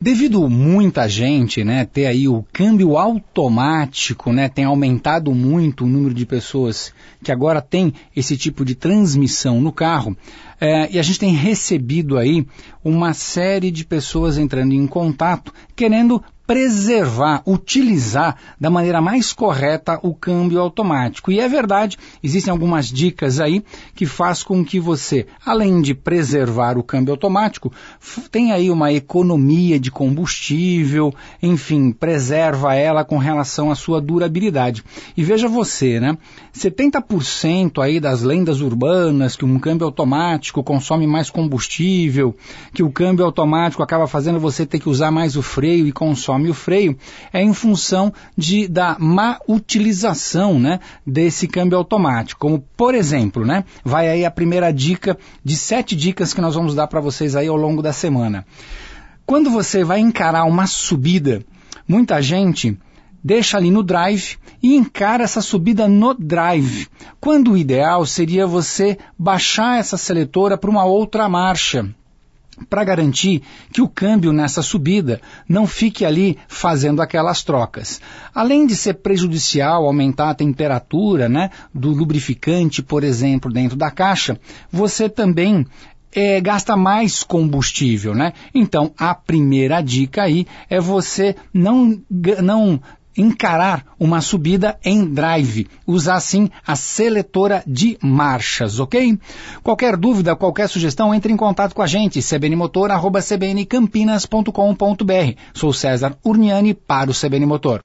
Devido muita gente, né, ter aí o câmbio automático, né, tem aumentado muito o número de pessoas que agora tem esse tipo de transmissão no carro, e a gente tem recebido aí uma série de pessoas entrando em contato, querendo preservar, utilizar da maneira mais correta o câmbio automático. E é verdade, existem algumas dicas aí que faz com que você, além de preservar o câmbio automático, tenha aí uma economia de combustível, enfim, preserva ela com relação à sua durabilidade. E veja você, né? 70% aí das lendas urbanas que um câmbio automático consome mais combustível, que o câmbio automático acaba fazendo você ter que usar mais o freio e consome o freio, é em função da má utilização, né, desse câmbio automático. Como, por exemplo, né, vai aí a primeira dica de 7 dicas que nós vamos dar para vocês aí ao longo da semana. Quando você vai encarar uma subida, muita gente deixa ali no drive e encara essa subida no drive, quando o ideal seria você baixar essa seletora para uma outra marcha, para garantir que o câmbio nessa subida não fique ali fazendo aquelas trocas. Além de ser prejudicial aumentar a temperatura, né, do lubrificante, por exemplo, dentro da caixa, você também gasta mais combustível, né? Então, a primeira dica aí é você não encarar uma subida em drive, usar sim a seletora de marchas, ok? Qualquer dúvida, qualquer sugestão, entre em contato com a gente, cbnmotor@cbncampinas.com.br. Sou César Urniani para o CBN Motor.